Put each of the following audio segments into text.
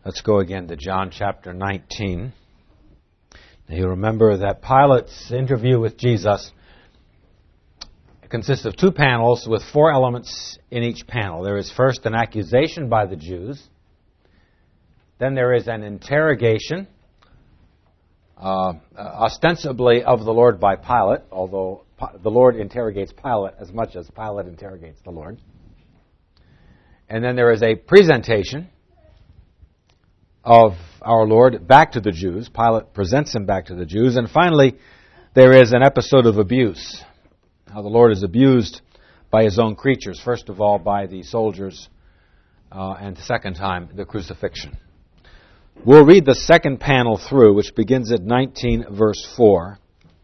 Let's go again to John chapter 19. Now you remember that Pilate's interview with Jesus consists of two panels with four elements in each panel. There is first an accusation by the Jews. Then there is an interrogation, ostensibly of the Lord by Pilate, although the Lord interrogates Pilate as much as Pilate interrogates the Lord. And then there is a presentation of our Lord back to the Jews. Pilate presents him back to the Jews. And finally, there is an episode of abuse. How the Lord is abused by his own creatures. First of all, by the soldiers, and the second time, the crucifixion. We'll read the second panel through, which begins at 19 verse 4,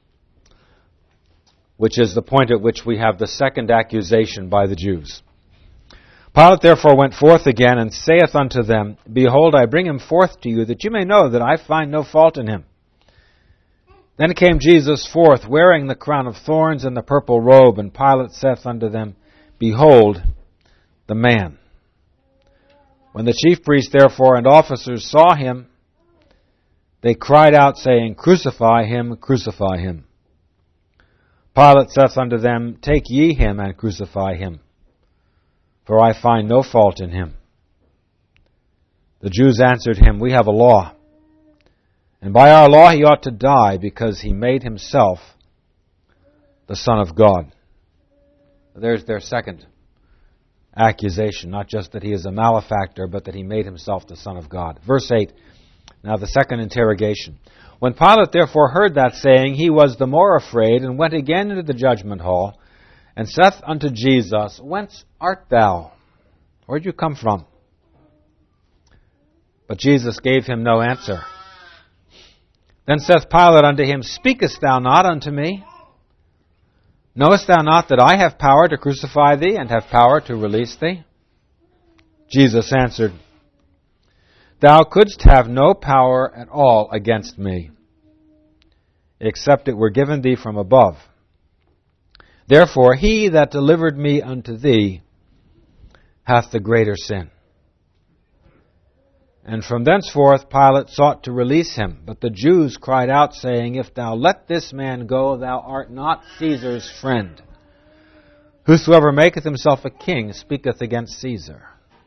which is the point at which we have the second accusation by the Jews. Pilate therefore went forth again, and saith unto them, Behold, I bring him forth to you, that you may know that I find no fault in him. Then came Jesus forth, wearing the crown of thorns and the purple robe, and Pilate saith unto them, Behold the man. When the chief priests therefore and officers saw him, they cried out, saying, Crucify him, crucify him. Pilate saith unto them, Take ye him, and crucify him, for I find no fault in him. The Jews answered him, We have a law, and by our law he ought to die, because he made himself the Son of God. There's their second accusation, not just that he is a malefactor, but that he made himself the Son of God. Verse 8, now the second interrogation. When Pilate therefore heard that saying, he was the more afraid, and went again into the judgment hall, and saith unto Jesus, Whence art thou? Where'd you come from? But Jesus gave him no answer. Then saith Pilate unto him, Speakest thou not unto me? Knowest thou not that I have power to crucify thee, and have power to release thee? Jesus answered, Thou couldst have no power at all against me, except it were given thee from above. Therefore he that delivered me unto thee hath the greater sin. And from thenceforth Pilate sought to release him. But the Jews cried out, saying, If thou let this man go, thou art not Caesar's friend. Whosoever maketh himself a king speaketh against Caesar.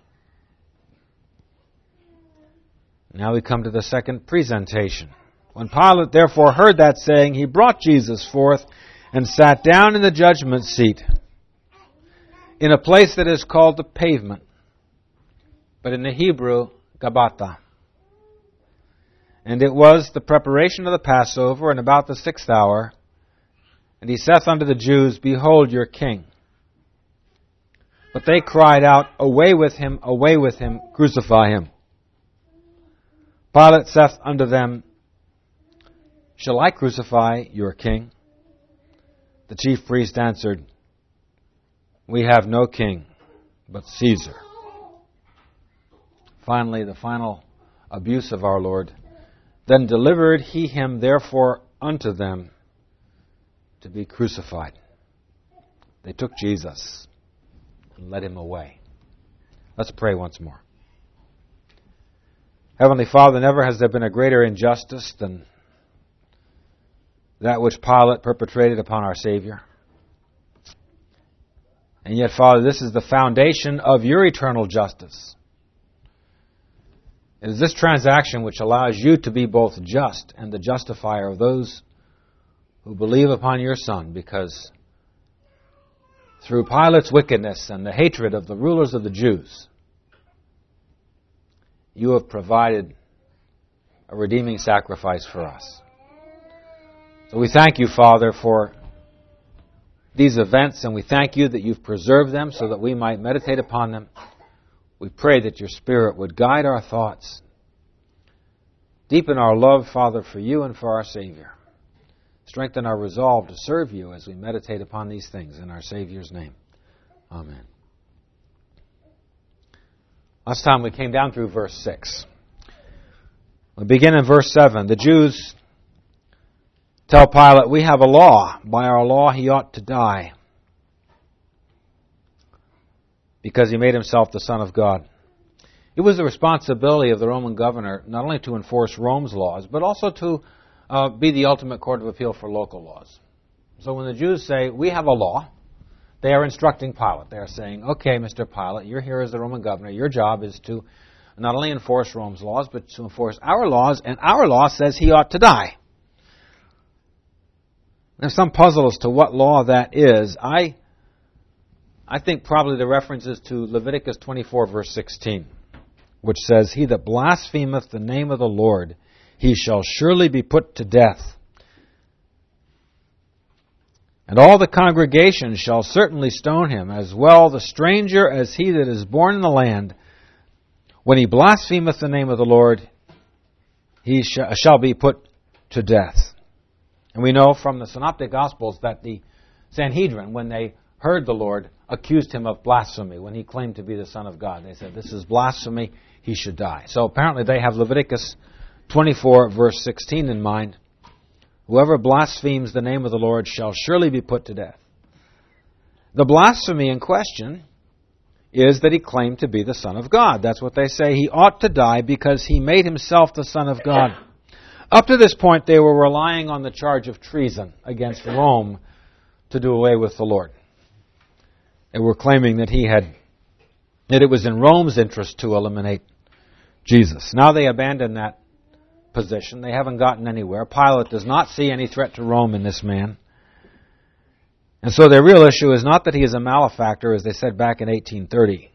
Now we come to the second presentation. When Pilate therefore heard that saying, he brought Jesus forth, and sat down in the judgment seat, in a place that is called the pavement, but in the Hebrew, Gabbatha. And it was the preparation of the Passover, and about the 6th hour. And he saith unto the Jews, Behold your king. But they cried out, Away with him, crucify him. Pilate saith unto them, Shall I crucify your king? The chief priest answered, We have no king but Caesar. Finally, the final abuse of our Lord. Then delivered he him therefore unto them to be crucified. They took Jesus and led him away. Let's pray once more. Heavenly Father, never has there been a greater injustice than that which Pilate perpetrated upon our Savior. And yet, Father, this is the foundation of your eternal justice. It is this transaction which allows you to be both just and the justifier of those who believe upon your Son, because through Pilate's wickedness and the hatred of the rulers of the Jews, you have provided a redeeming sacrifice for us. So we thank you, Father, for these events, and we thank you that you've preserved them so that we might meditate upon them. We pray that your Spirit would guide our thoughts, deepen our love, Father, for you and for our Savior. Strengthen our resolve to serve you as we meditate upon these things in our Savior's name. Amen. Last time we came down through verse 6. We begin in verse 7. The Jews tell Pilate, We have a law. By our law he ought to die, because he made himself the Son of God. It was the responsibility of the Roman governor not only to enforce Rome's laws, but also to be the ultimate court of appeal for local laws. So when the Jews say, we have a law, they are instructing Pilate. They are saying, okay, Mr. Pilate, you're here as the Roman governor. Your job is to not only enforce Rome's laws, but to enforce our laws, and our law says he ought to die. There's some puzzle as to what law that is. I think probably the reference is to Leviticus 24, verse 16, which says, he that blasphemeth the name of the Lord, he shall surely be put to death. And all the congregation shall certainly stone him, as well the stranger as he that is born in the land. When he blasphemeth the name of the Lord, he shall be put to death. And we know from the Synoptic Gospels that the Sanhedrin, when they heard the Lord, accused him of blasphemy when he claimed to be the Son of God. They said, this is blasphemy, he should die. So apparently they have Leviticus 24, verse 16 in mind. Whoever blasphemes the name of the Lord shall surely be put to death. The blasphemy in question is that he claimed to be the Son of God. That's what they say. He ought to die because he made himself the Son of God. Up to this point, they were relying on the charge of treason against Rome to do away with the Lord. They were claiming that that it was in Rome's interest to eliminate Jesus. Now they abandon that position. They haven't gotten anywhere. Pilate does not see any threat to Rome in this man. And so their real issue is not that he is a malefactor, as they said back in 1830,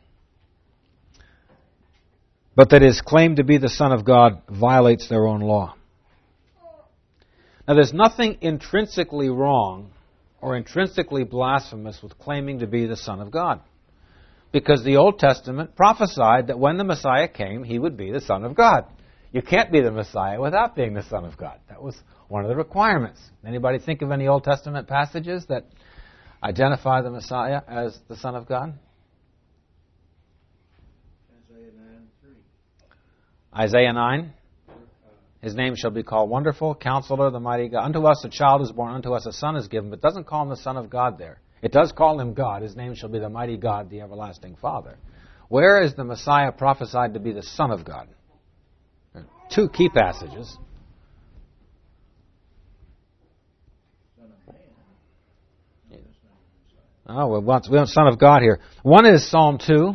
but that his claim to be the Son of God violates their own law. Now there's nothing intrinsically wrong or intrinsically blasphemous with claiming to be the Son of God, because the Old Testament prophesied that when the Messiah came, he would be the Son of God. You can't be the Messiah without being the Son of God. That was one of the requirements. Anybody think of any Old Testament passages that identify the Messiah as the Son of God? Isaiah 9:3. Isaiah 9. His name shall be called Wonderful, Counselor, the Mighty God. Unto us a child is born, unto us a son is given, but it doesn't call him the Son of God there. It does call him God. His name shall be the Mighty God, the Everlasting Father. Where is the Messiah prophesied to be the Son of God? There are two key passages. Son of Man. Oh, we want Son of God here. One is Psalm 2,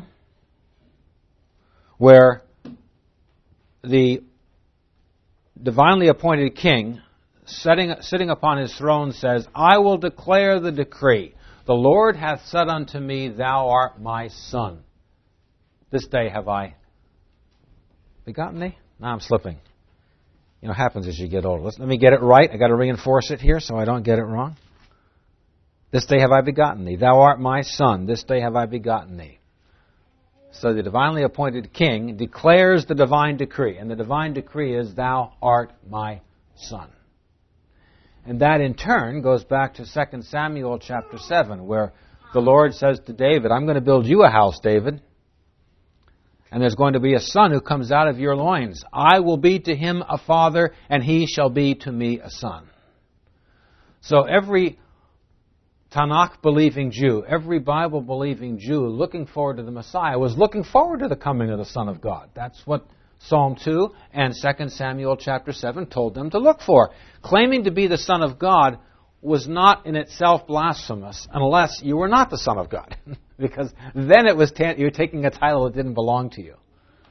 where the divinely appointed king, sitting upon his throne, says, I will declare the decree. The Lord hath said unto me, Thou art my son. This day have I begotten thee. Now I'm slipping. You know, it happens as you get older. Let me get it right. I've got to reinforce it here so I don't get it wrong. This day have I begotten thee. Thou art my son. This day have I begotten thee. So the divinely appointed king declares the divine decree. And the divine decree is, Thou art my son. And that in turn goes back to 2 Samuel chapter 7, where the Lord says to David, I'm going to build you a house, David. And there's going to be a son who comes out of your loins. I will be to him a father, and he shall be to me a son. So every Tanakh-believing Jew, every Bible-believing Jew looking forward to the Messiah was looking forward to the coming of the Son of God. That's what Psalm 2 and 2 Samuel chapter 7 told them to look for. Claiming to be the Son of God was not in itself blasphemous unless you were not the Son of God. Because then it was you're taking a title that didn't belong to you.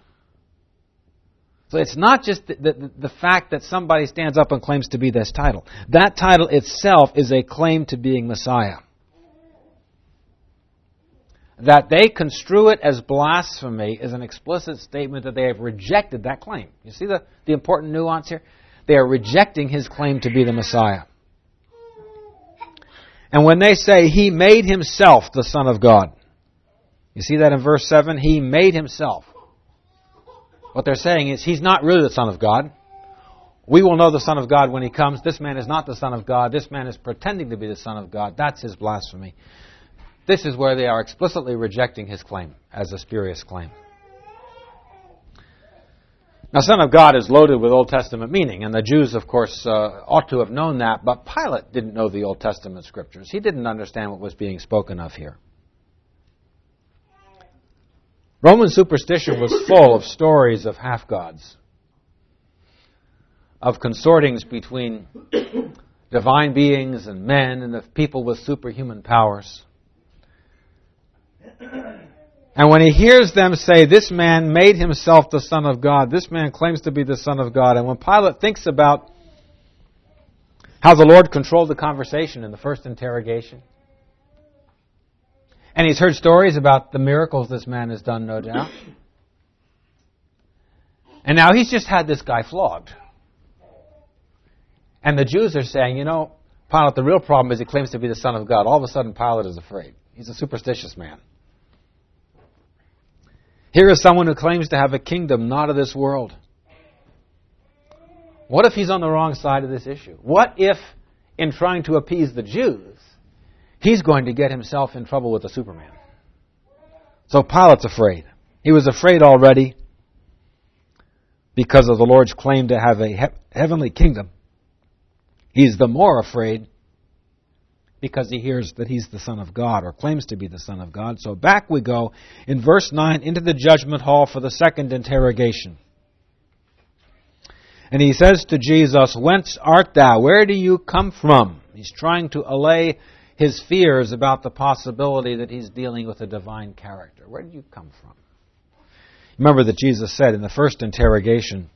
So it's not just the fact that somebody stands up and claims to be this title. That title itself is a claim to being Messiah. That they construe it as blasphemy is an explicit statement that they have rejected that claim. You see the important nuance here? They are rejecting his claim to be the Messiah. And when they say, He made Himself the Son of God. You see that in verse 7? He made Himself. What they're saying is, He's not really the Son of God. We will know the Son of God when He comes. This man is not the Son of God. This man is pretending to be the Son of God. That's his blasphemy. This is where they are explicitly rejecting his claim as a spurious claim. Now, Son of God is loaded with Old Testament meaning, and the Jews, of course, ought to have known that, but Pilate didn't know the Old Testament Scriptures. He didn't understand what was being spoken of here. Roman superstition was full of stories of half-gods, of consortings between divine beings and men, and of people with superhuman powers. And when he hears them say, this man made himself the Son of God, this man claims to be the Son of God, and when Pilate thinks about how the Lord controlled the conversation in the first interrogation, and he's heard stories about the miracles this man has done, no doubt, and now he's just had this guy flogged. And the Jews are saying, Pilate, the real problem is he claims to be the Son of God. All of a sudden, Pilate is afraid. He's a superstitious man. Here is someone who claims to have a kingdom not of this world. What if he's on the wrong side of this issue? What if, in trying to appease the Jews, he's going to get himself in trouble with the Superman? So Pilate's afraid. He was afraid already because of the Lord's claim to have a heavenly kingdom. He's the more afraid because he hears that he's the Son of God, or claims to be the Son of God. So back we go in verse 9 into the judgment hall for the second interrogation. And he says to Jesus, whence art thou? Where do you come from? He's trying to allay his fears about the possibility that he's dealing with a divine character. Where did you come from? Remember that Jesus said in the first interrogation,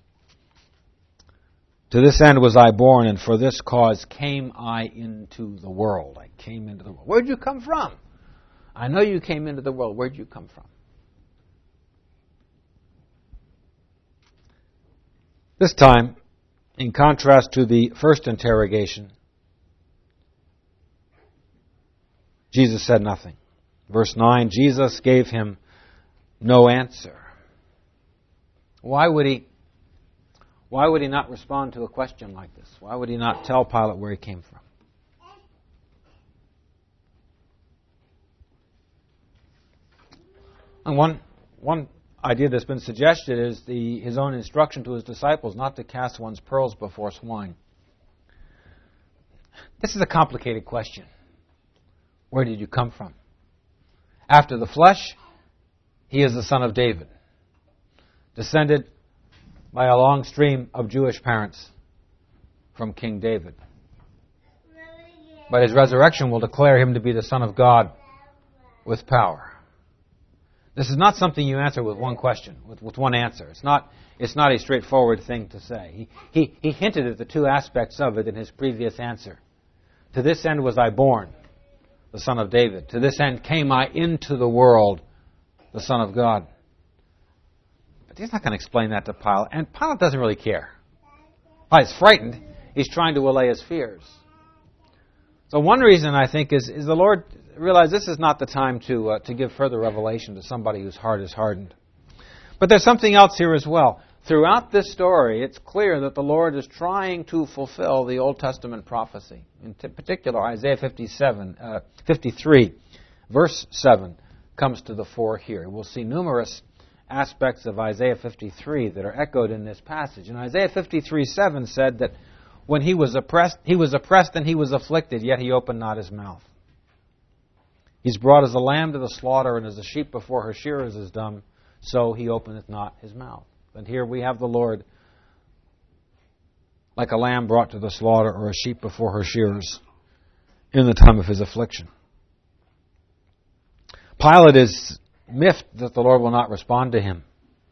to this end was I born, and for this cause came I into the world. I came into the world. Where did you come from? I know you came into the world. Where did you come from? This time, in contrast to the first interrogation, Jesus said nothing. Verse 9, Jesus gave him no answer. Why would he not respond to a question like this? Why would he not tell Pilate where he came from? And one idea that's been suggested is his own instruction to his disciples not to cast one's pearls before swine. This is a complicated question. Where did you come from? After the flesh, he is the son of David, descended by a long stream of Jewish parents from King David. But his resurrection will declare him to be the Son of God with power. This is not something you answer with one question, with one answer. It's not a straightforward thing to say. He hinted at the two aspects of it in his previous answer. To this end was I born, the Son of David. To this end came I into the world, the Son of God. He's not going to explain that to Pilate. And Pilate doesn't really care. Pilate's frightened. He's trying to allay his fears. So one reason, I think, is the Lord realized this is not the time to give further revelation to somebody whose heart is hardened. But there's something else here as well. Throughout this story, it's clear that the Lord is trying to fulfill the Old Testament prophecy. In particular, Isaiah 53, verse 7, comes to the fore here. We'll see numerous aspects of Isaiah 53 that are echoed in this passage. And Isaiah 53:7 said that when he was oppressed and he was afflicted, yet he opened not his mouth. He's brought as a lamb to the slaughter, and as a sheep before her shearers is dumb, so he openeth not his mouth. And here we have the Lord like a lamb brought to the slaughter, or a sheep before her shearers in the time of his affliction. Pilate is miffed that the Lord will not respond to him.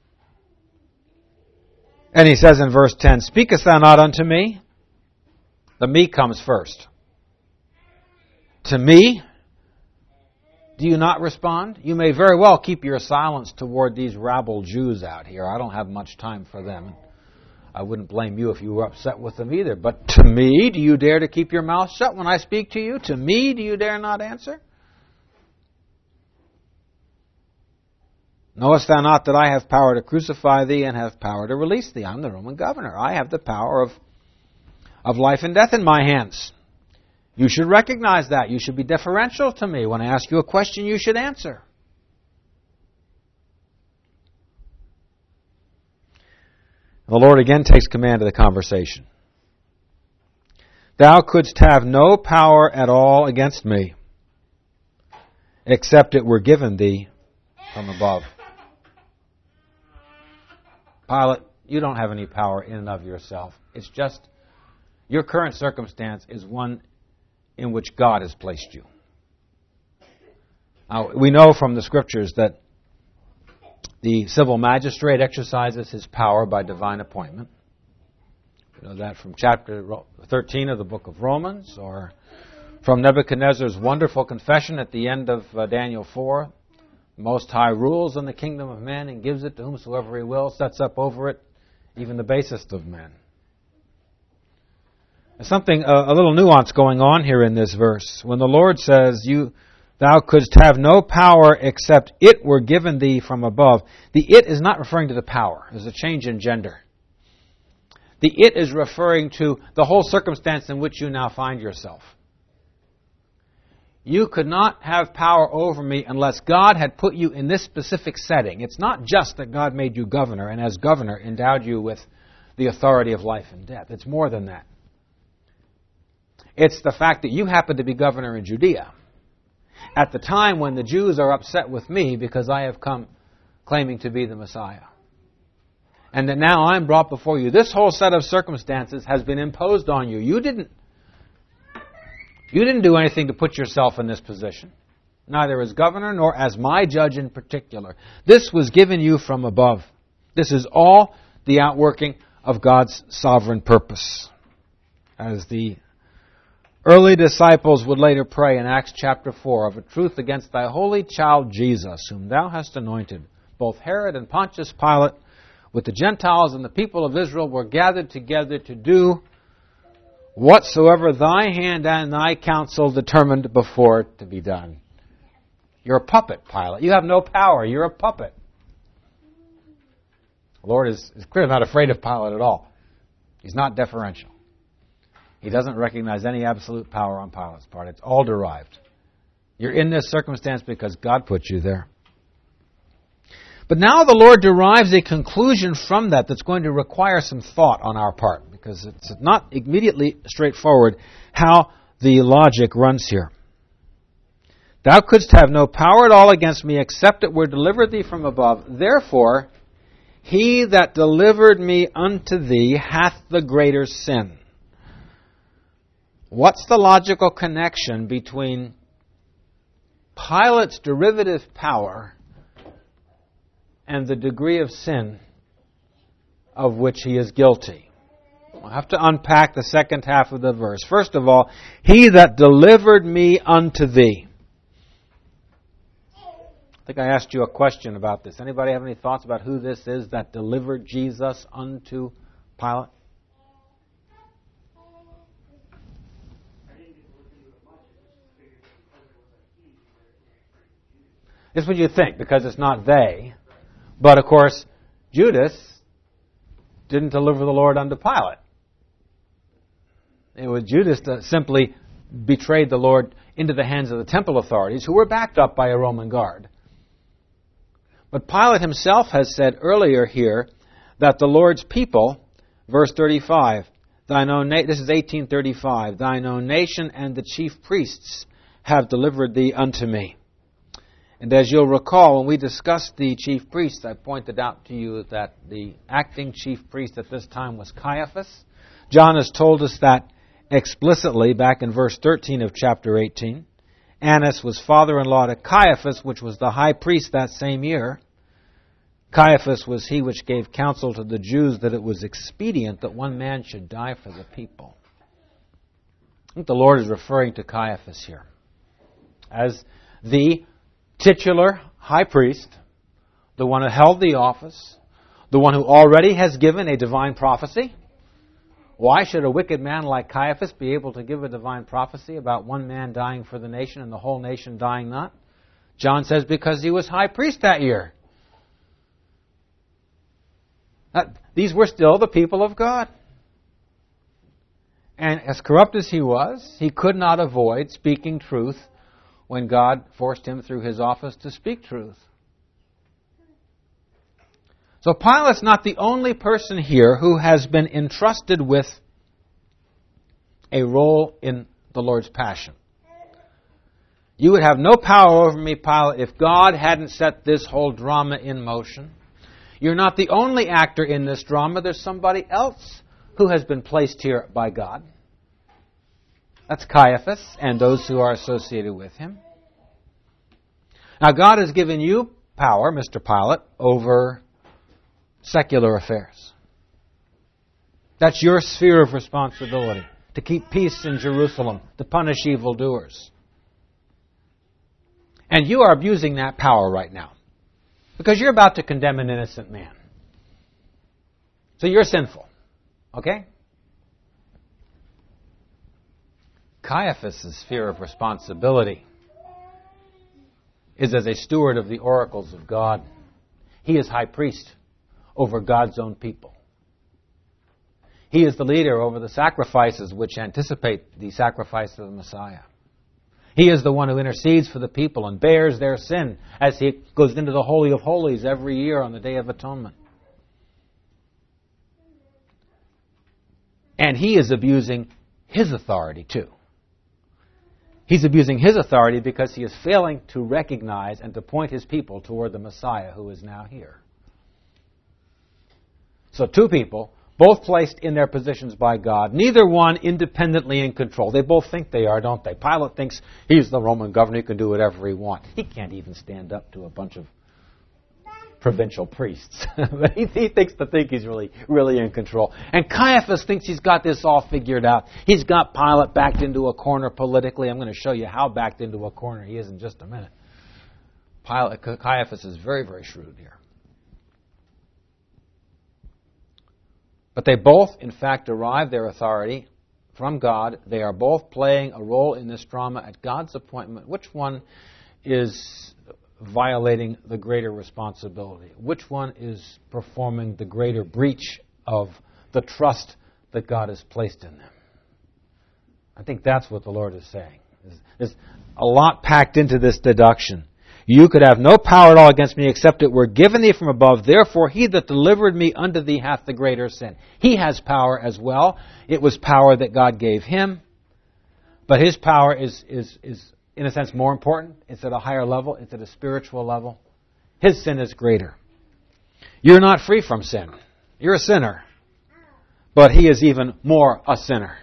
And he says in verse 10, speakest thou not unto me? The me comes first. To me? Do you not respond? You may very well keep your silence toward these rabble Jews out here. I don't have much time for them. I wouldn't blame you if you were upset with them either. But to me, do you dare to keep your mouth shut when I speak to you? To me, do you dare not answer? Knowest thou not that I have power to crucify thee and have power to release thee? I'm the Roman governor. I have the power of life and death in my hands. You should recognize that. You should be deferential to me. When I ask you a question, you should answer. The Lord again takes command of the conversation. Thou couldst have no power at all against me, except it were given thee from above. Pilate, you don't have any power in and of yourself. It's just your current circumstance is one in which God has placed you. Now, we know from the Scriptures that the civil magistrate exercises his power by divine appointment. You know that from chapter 13 of the book of Romans, or from Nebuchadnezzar's wonderful confession at the end of Daniel 4. The Most High rules in the kingdom of men and gives it to whomsoever He will, sets up over it even the basest of men. There's something, a little nuance going on here in this verse. When the Lord says, thou couldst have no power except it were given thee from above, the it is not referring to the power. There's a change in gender. The it is referring to the whole circumstance in which you now find yourself. You could not have power over me unless God had put you in this specific setting. It's not just that God made you governor and as governor endowed you with the authority of life and death. It's more than that. It's the fact that you happen to be governor in Judea at the time when the Jews are upset with me because I have come claiming to be the Messiah. And that now I'm brought before you. This whole set of circumstances has been imposed on you. You didn't do anything to put yourself in this position, neither as governor nor as my judge in particular. This was given you from above. This is all the outworking of God's sovereign purpose. As the early disciples would later pray in Acts chapter 4, of a truth against thy holy child Jesus, whom thou hast anointed, both Herod and Pontius Pilate, with the Gentiles and the people of Israel, were gathered together to do whatsoever thy hand and thy counsel determined before to be done. You're a puppet, Pilate. You have no power. You're a puppet. The Lord is clearly not afraid of Pilate at all. He's not deferential. He doesn't recognize any absolute power on Pilate's part. It's all derived. You're in this circumstance because God put you there. But now the Lord derives a conclusion from that that's going to require some thought on our part, because it's not immediately straightforward how the logic runs here. Thou couldst have no power at all against me except it were delivered thee from above. Therefore, he that delivered me unto thee hath the greater sin. What's the logical connection between Pilate's derivative power and the degree of sin of which he is guilty? We'll have to unpack the second half of the verse. First of all, he that delivered me unto thee. I think I asked you a question about this. Anybody have any thoughts about who this is that delivered Jesus unto Pilate? It's what you think, because it's not they. But, of course, Judas didn't deliver the Lord unto Pilate. It was Judas that simply betrayed the Lord into the hands of the temple authorities, who were backed up by a Roman guard. But Pilate himself has said earlier here that the Lord's people, verse 35, this is 1835, thine own nation and the chief priests have delivered thee unto me. And as you'll recall, when we discussed the chief priests, I pointed out to you that the acting chief priest at this time was Caiaphas. John has told us that explicitly back in verse 13 of chapter 18. Annas was father-in-law to Caiaphas, which was the high priest that same year. Caiaphas was he which gave counsel to the Jews that it was expedient that one man should die for the people. I think the Lord is referring to Caiaphas here as the titular high priest, the one who held the office, the one who already has given a divine prophecy. Why should a wicked man like Caiaphas be able to give a divine prophecy about one man dying for the nation and the whole nation dying not? John says because he was high priest that year. These were still the people of God. And as corrupt as he was, he could not avoid speaking truth when God forced him through his office to speak truth. So Pilate's not the only person here who has been entrusted with a role in the Lord's passion. You would have no power over me, Pilate, if God hadn't set this whole drama in motion. You're not the only actor in this drama. There's somebody else who has been placed here by God. That's Caiaphas and those who are associated with him. Now, God has given you power, Mr. Pilate, over secular affairs. That's your sphere of responsibility, to keep peace in Jerusalem, to punish evildoers. And you are abusing that power right now, because you're about to condemn an innocent man. So you're sinful, okay? Caiaphas' sphere of responsibility is as a steward of the oracles of God. He is high priest over God's own people. He is the leader over the sacrifices which anticipate the sacrifice of the Messiah. He is the one who intercedes for the people and bears their sin as he goes into the Holy of Holies every year on the Day of Atonement. And he is abusing his authority too. He's abusing his authority because he is failing to recognize and to point his people toward the Messiah who is now here. So two people, both placed in their positions by God, neither one independently in control. They both think they are, don't they? Pilate thinks he's the Roman governor, he can do whatever he wants. He can't even stand up to a bunch of provincial priests. But he thinks he's really in control. And Caiaphas thinks he's got this all figured out. He's got Pilate backed into a corner politically. I'm going to show you how backed into a corner he is in just a minute. Caiaphas is very, very shrewd here. But they both, in fact, derive their authority from God. They are both playing a role in this drama at God's appointment. Which one is violating the greater responsibility? Which one is performing the greater breach of the trust that God has placed in them? I think that's what the Lord is saying. There's a lot packed into this deduction. You could have no power at all against me except it were given thee from above. Therefore he that delivered me unto thee hath the greater sin. He has power as well. It was power that God gave him. But his power is in a sense more important. It's at a higher level. It's at a spiritual level. His sin is greater. You're not free from sin. You're a sinner. But he is even more a sinner.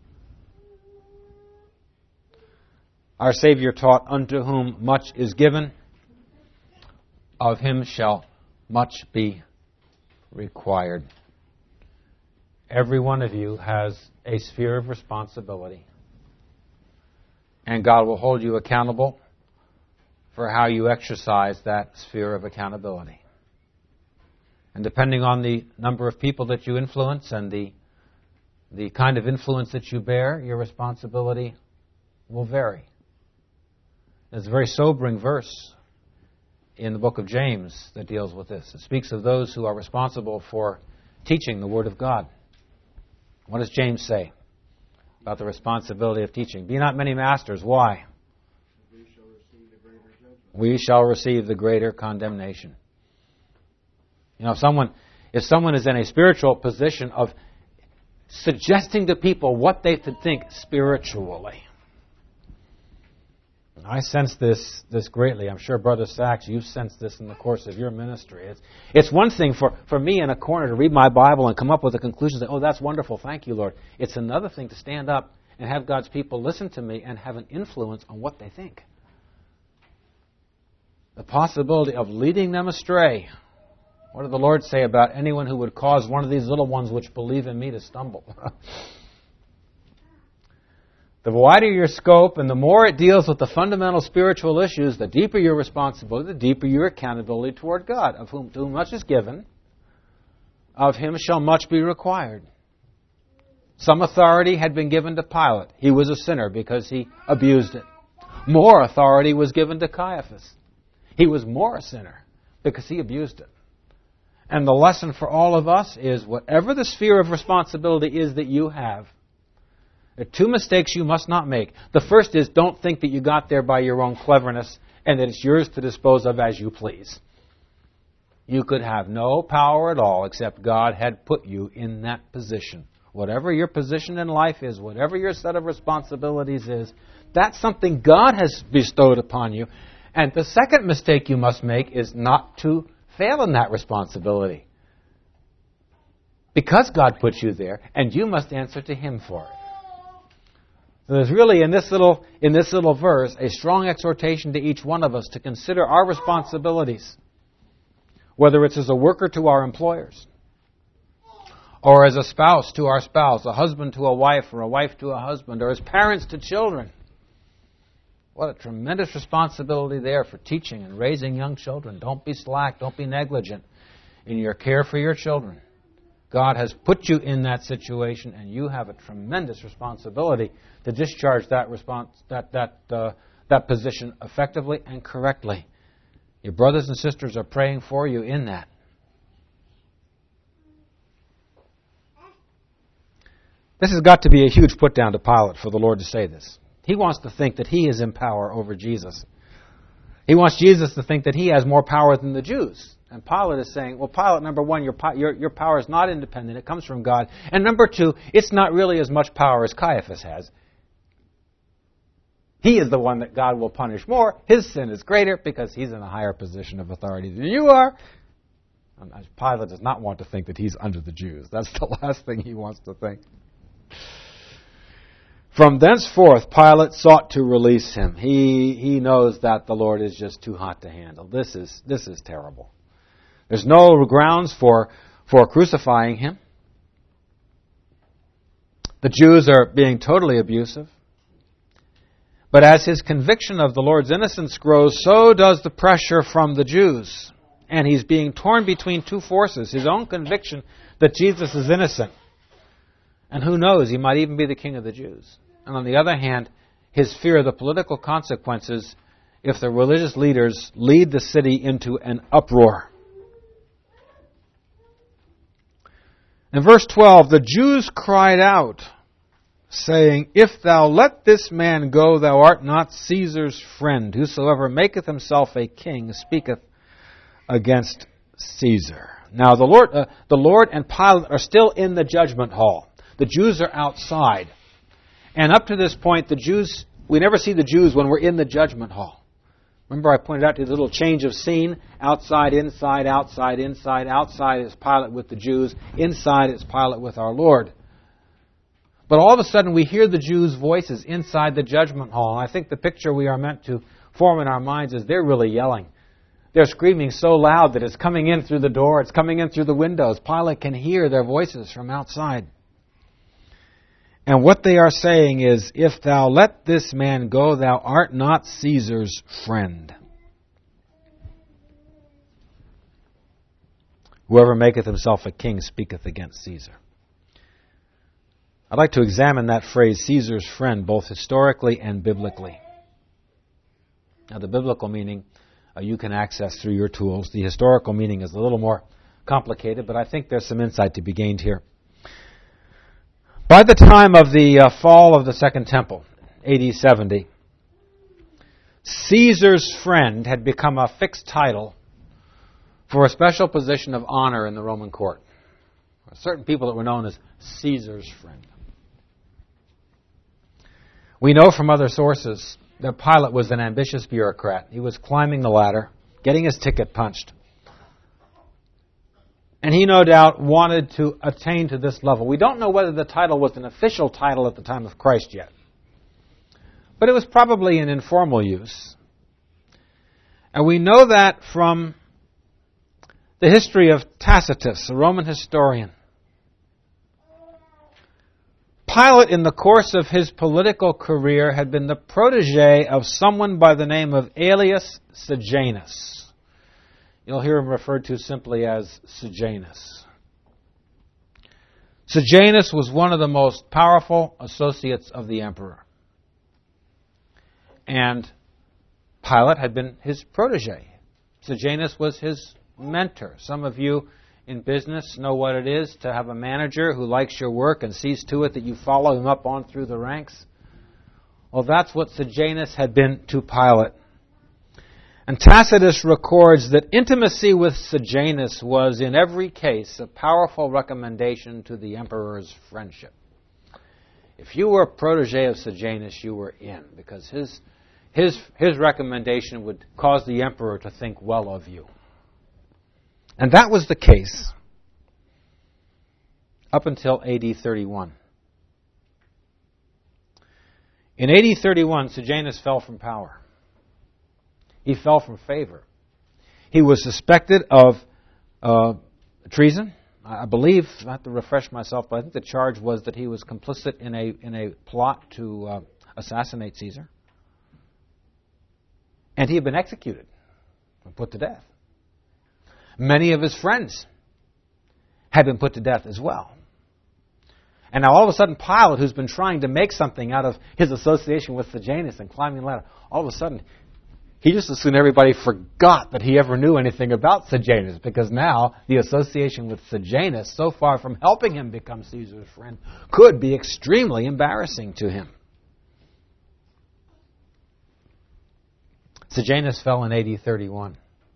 Our Savior taught, unto whom much is given, of him shall much be required. Every one of you has a sphere of responsibility. And God will hold you accountable for how you exercise that sphere of accountability. And depending on the number of people that you influence and the kind of influence that you bear, your responsibility will vary. There's a very sobering verse in the book of James that deals with this. It speaks of those who are responsible for teaching the Word of God. What does James say about the responsibility of teaching? Be not many masters. Why? We shall receive the greater judgment. We shall receive the greater condemnation. You know, if someone is in a spiritual position of suggesting to people what they should think spiritually, I sense this greatly. I'm sure, Brother Sachs, you've sensed this in the course of your ministry. It's one thing for me in a corner to read my Bible and come up with a conclusion that, oh, that's wonderful, thank you, Lord. It's another thing to stand up and have God's people listen to me and have an influence on what they think. The possibility of leading them astray. What did the Lord say about anyone who would cause one of these little ones which believe in me to stumble? The wider your scope and the more it deals with the fundamental spiritual issues, the deeper your responsibility, the deeper your accountability toward God. To whom much is given, of him shall much be required. Some authority had been given to Pilate. He was a sinner because he abused it. More authority was given to Caiaphas. He was more a sinner because he abused it. And the lesson for all of us is whatever the sphere of responsibility is that you have, there are two mistakes you must not make. The first is don't think that you got there by your own cleverness and that it's yours to dispose of as you please. You could have no power at all except God had put you in that position. Whatever your position in life is, whatever your set of responsibilities is, that's something God has bestowed upon you. And the second mistake you must make is not to fail in that responsibility. Because God put you there, and you must answer to Him for it. So there's really, in this little verse, a strong exhortation to each one of us to consider our responsibilities, whether it's as a worker to our employers, or as a spouse to our spouse, a husband to a wife, or a wife to a husband, or as parents to children. What a tremendous responsibility there for teaching and raising young children. Don't be slack, don't be negligent in your care for your children. God has put you in that situation, and you have a tremendous responsibility to discharge that position effectively and correctly. Your brothers and sisters are praying for you in that. This has got to be a huge put down to Pilate for the Lord to say this. He wants to think that he is in power over Jesus. He wants Jesus to think that he has more power than the Jews. And Pilate is saying, well, Pilate, number one, your power is not independent. It comes from God. And number two, it's not really as much power as Caiaphas has. He is the one that God will punish more. His sin is greater because he's in a higher position of authority than you are. Pilate does not want to think that he's under the Jews. That's the last thing he wants to think. From thenceforth, Pilate sought to release him. He knows that the Lord is just too hot to handle. This is terrible. There's no grounds for crucifying him. The Jews are being totally abusive. But as his conviction of the Lord's innocence grows, so does the pressure from the Jews. And he's being torn between two forces. His own conviction that Jesus is innocent. And who knows, he might even be the king of the Jews. And on the other hand, his fear of the political consequences if the religious leaders lead the city into an uproar. In verse 12, the Jews cried out, saying, If thou let this man go, thou art not Caesar's friend. Whosoever maketh himself a king speaketh against Caesar. Now the Lord and Pilate are still in the judgment hall. The Jews are outside. And up to this point, we never see the Jews when we're in the judgment hall. Remember I pointed out to you the little change of scene? Outside, inside, outside, inside. Outside is Pilate with the Jews. Inside is Pilate with our Lord. But all of a sudden we hear the Jews' voices inside the judgment hall. And I think the picture we are meant to form in our minds is they're really yelling. They're screaming so loud that it's coming in through the door, it's coming in through the windows. Pilate can hear their voices from outside. And what they are saying is, If thou let this man go, thou art not Caesar's friend. Whoever maketh himself a king speaketh against Caesar. I'd like to examine that phrase, Caesar's friend, both historically and biblically. Now, the biblical meaning you can access through your tools. The historical meaning is a little more complicated, but I think there's some insight to be gained here. By the time of the fall of the Second Temple, AD 70, Caesar's friend had become a fixed title for a special position of honor in the Roman court. Certain people that were known as Caesar's friend. We know from other sources that Pilate was an ambitious bureaucrat. He was climbing the ladder, getting his ticket punched. And he no doubt wanted to attain to this level. We don't know whether the title was an official title at the time of Christ yet. But it was probably in informal use. And we know that from the history of Tacitus, a Roman historian. Pilate, in the course of his political career, had been the protege of someone by the name of Aelius Sejanus. You'll hear him referred to simply as Sejanus. Sejanus was one of the most powerful associates of the emperor. And Pilate had been his protege. Sejanus was his mentor. Some of you in business know what it is to have a manager who likes your work and sees to it that you follow him up on through the ranks. Well, that's what Sejanus had been to Pilate. And Tacitus records that intimacy with Sejanus was in every case a powerful recommendation to the emperor's friendship. If you were a protege of Sejanus, you were in, because his recommendation would cause the emperor to think well of you. And that was the case up until AD 31. In AD 31, Sejanus fell from power. He fell from favor. He was suspected of treason. I believe, I have to refresh myself, but I think the charge was that he was complicit in a plot to assassinate Caesar. And he had been executed and put to death. Many of his friends had been put to death as well. And now all of a sudden Pilate, who's been trying to make something out of his association with Sejanus and climbing the ladder, all of a sudden he just assumed everybody forgot that he ever knew anything about Sejanus, because now the association with Sejanus, so far from helping him become Caesar's friend, could be extremely embarrassing to him. Sejanus fell in AD 31.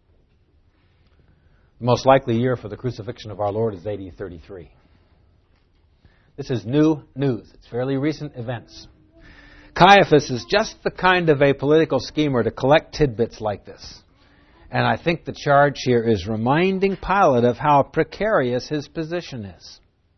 The most likely year for the crucifixion of our Lord is AD 33. This is new news. It's fairly recent events. Caiaphas is just the kind of a political schemer to collect tidbits like this. And I think the charge here is reminding Pilate of how precarious his position is.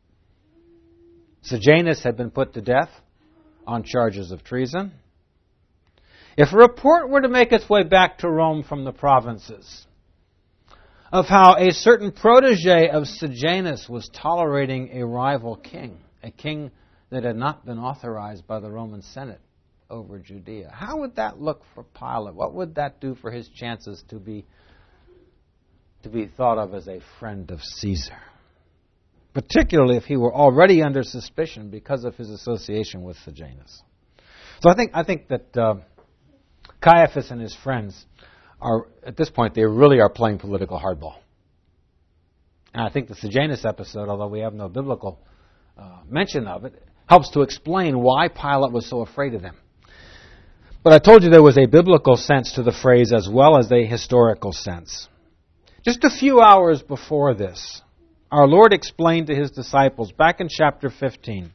Sejanus had been put to death on charges of treason. If a report were to make its way back to Rome from the provinces of how a certain protege of Sejanus was tolerating a rival king, a king that had not been authorized by the Roman Senate over Judea, how would that look for Pilate? What would that do for his chances to be thought of as a friend of Caesar? Particularly if he were already under suspicion because of his association with Sejanus. So I think that Caiaphas and his friends are, at this point, they really are playing political hardball. And I think the Sejanus episode, although we have no biblical mention of it, helps to explain why Pilate was so afraid of them. But I told you there was a biblical sense to the phrase as well as a historical sense. Just a few hours before this, our Lord explained to his disciples, back in chapter 15,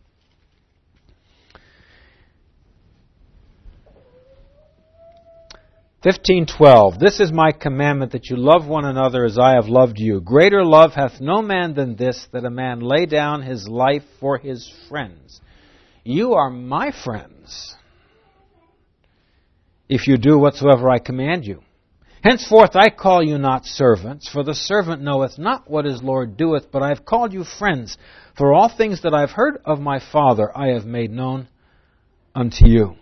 "15:12, This is my commandment, that you love one another as I have loved you. Greater love hath no man than this, that a man lay down his life for his friends. You are my friends, if you do whatsoever I command you. Henceforth I call you not servants, for the servant knoweth not what his Lord doeth, but I have called you friends, for all things that I have heard of my Father I have made known unto you."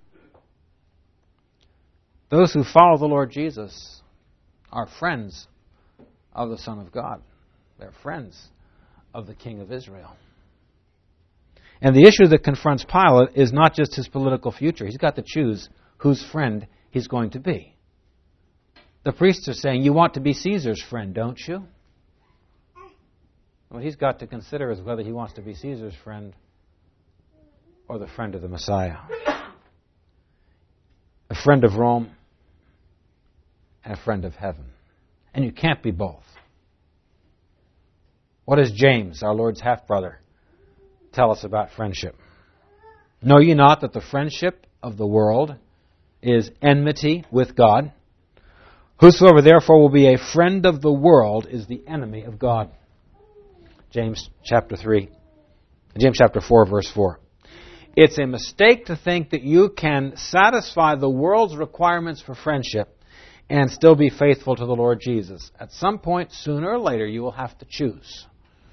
Those who follow the Lord Jesus are friends of the Son of God. They're friends of the King of Israel. And the issue that confronts Pilate is not just his political future. He's got to choose whose friend he's going to be. The priests are saying, you want to be Caesar's friend, don't you? What he's got to consider is whether he wants to be Caesar's friend or the friend of the Messiah. A friend of Rome and a friend of heaven. And you can't be both. What does James, our Lord's half-brother, tell us about friendship? "Know ye not that the friendship of the world is enmity with God? Whosoever therefore will be a friend of the world is the enemy of God." James chapter 4, verse 4. It's a mistake to think that you can satisfy the world's requirements for friendship and still be faithful to the Lord Jesus. At some point, sooner or later, you will have to choose.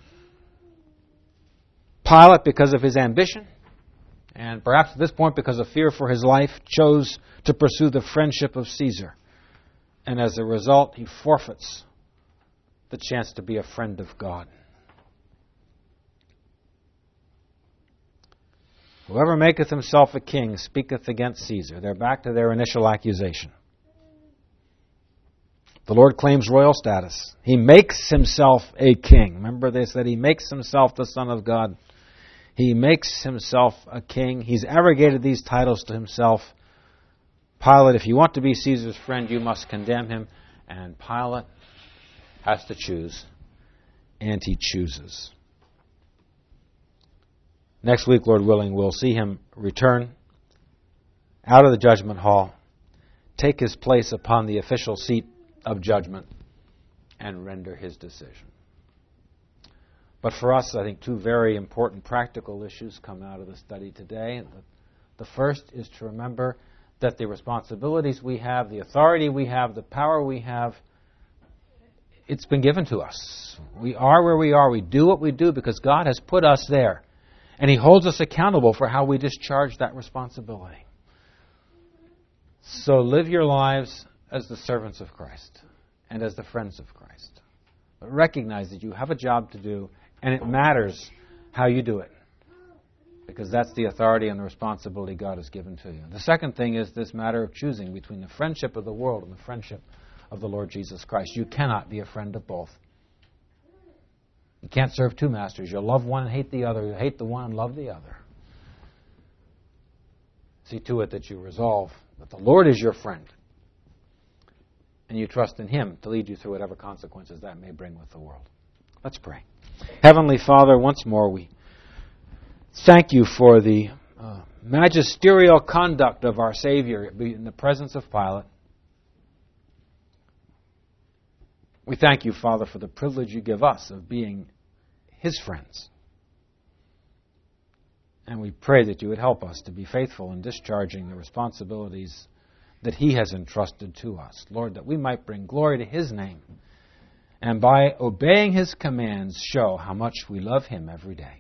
Pilate, because of his ambition, and perhaps at this point because of fear for his life, chose to pursue the friendship of Caesar. And as a result, he forfeits the chance to be a friend of God. "Whoever maketh himself a king speaketh against Caesar." They're back to their initial accusation. The Lord claims royal status. He makes himself a king. Remember they said he makes himself the Son of God. He makes himself a king. He's arrogated these titles to himself. Pilate, if you want to be Caesar's friend, you must condemn him. And Pilate has to choose. And he chooses. Next week, Lord willing, we'll see him return out of the judgment hall, take his place upon the official seat of judgment, and render his decision. But for us, I think two very important practical issues come out of the study today. The first is to remember that the responsibilities we have, the authority we have, the power we have, it's been given to us. We are where we are. We do what we do because God has put us there. And He holds us accountable for how we discharge that responsibility. So live your lives as the servants of Christ and as the friends of Christ. But recognize that you have a job to do, and it matters how you do it, because that's the authority and the responsibility God has given to you. The second thing is this matter of choosing between the friendship of the world and the friendship of the Lord Jesus Christ. You cannot be a friend of both. You can't serve two masters. You'll love one and hate the other. You'll hate the one and love the other. See to it that you resolve that the Lord is your friend, and you trust in Him to lead you through whatever consequences that may bring with the world. Let's pray. Heavenly Father, once more we thank You for the magisterial conduct of our Savior in the presence of Pilate. We thank You, Father, for the privilege You give us of being His friends. And we pray that You would help us to be faithful in discharging the responsibilities that He has entrusted to us. Lord, that we might bring glory to His name, and by obeying His commands show how much we love Him every day.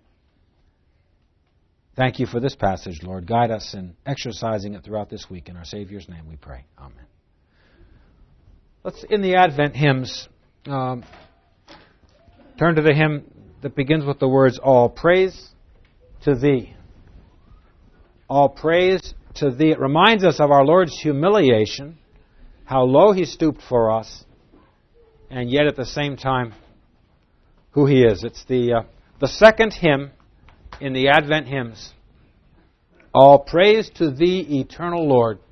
Thank You for this passage, Lord. Guide us in exercising it throughout this week. In our Savior's name we pray. Amen. Let's, in the Advent hymns, turn to the hymn that begins with the words, "All praise to Thee." All praise to Thee. It reminds us of our Lord's humiliation, how low He stooped for us, and yet at the same time, who He is. It's the second hymn in the Advent hymns. All praise to Thee, eternal Lord.